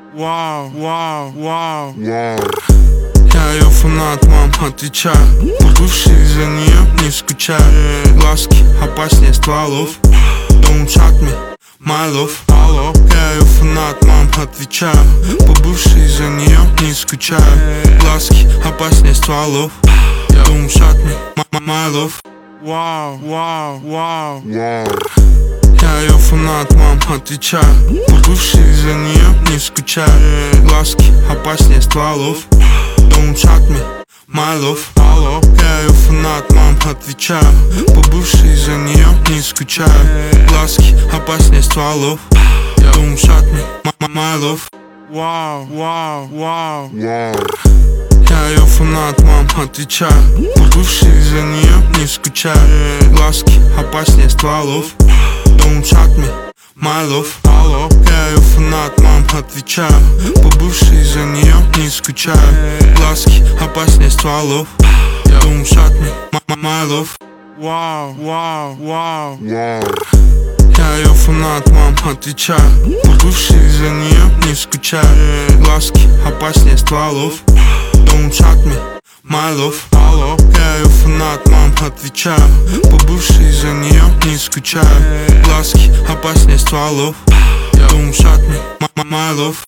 Вау, вау, вау, вау. Я ее фанат, мам, отвечаю. Бывший за нее не скучаю. Глазки опаснее стволов. Don't shut me, my love. Я ее фанат, мам, отвечаю. Бывший за нее не скучаю. Глазки опаснее стволов. Don't shut me, my love. Вау, вау, вау, вау. Я ее фанат, мам, отвечаю. Бывший за нее не скучаю. Глазки опаснее стволов. Don't shut me, my love. Я ее фанат, мам, отвечаю. Бывший за нее не скучаю. Глазки опаснее стволов. Don't shut me, my love. Вау, вау, вау, вау. Я ее фанат, мам, отвечаю. Бывший за нее не скучаю. Глазки опаснее стволов. Don't shut me, my love. Я ее фанат, мам, отвечаю. Бывший за нее не скучаю. Глазки опаснее стволов. Don't shut me, my love. Вау, вау, вау, вау. Я ее фанат, мам, отвечаю. Бывший за нее не скучаю. Глазки опаснее стволов. Don't shut me, my love. Я ее фанат, мам, отвечаю. Бывший за нее не скучаю. Глазки опаснее стволов. Don't shut me, my love.